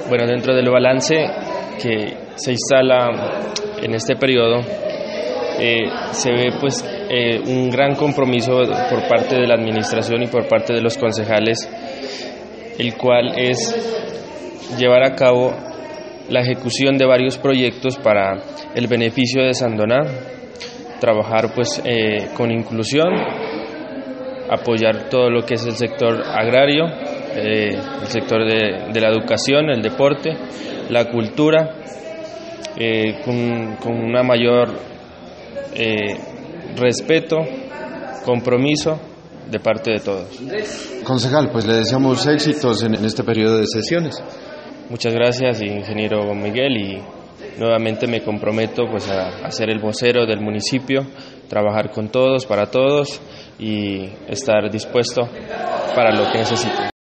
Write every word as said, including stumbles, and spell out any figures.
Bueno, dentro del balance que se instala en este periodo, eh, se ve pues eh, un gran compromiso por parte de la administración y por parte de los concejales, el cual es llevar a cabo la ejecución de varios proyectos para el beneficio de Sandoná, trabajar pues eh, con inclusión, apoyar todo lo que es el sector agrario, eh, el sector de, de la educación, el deporte, la cultura, eh, con, con una mayor eh, respeto, compromiso de parte de todos. Concejal, pues le deseamos éxitos en, en este periodo de sesiones. Muchas gracias, ingeniero Miguel, y nuevamente me comprometo pues a, a ser el vocero del municipio, trabajar con todos, para todos y estar dispuesto para lo que necesiten.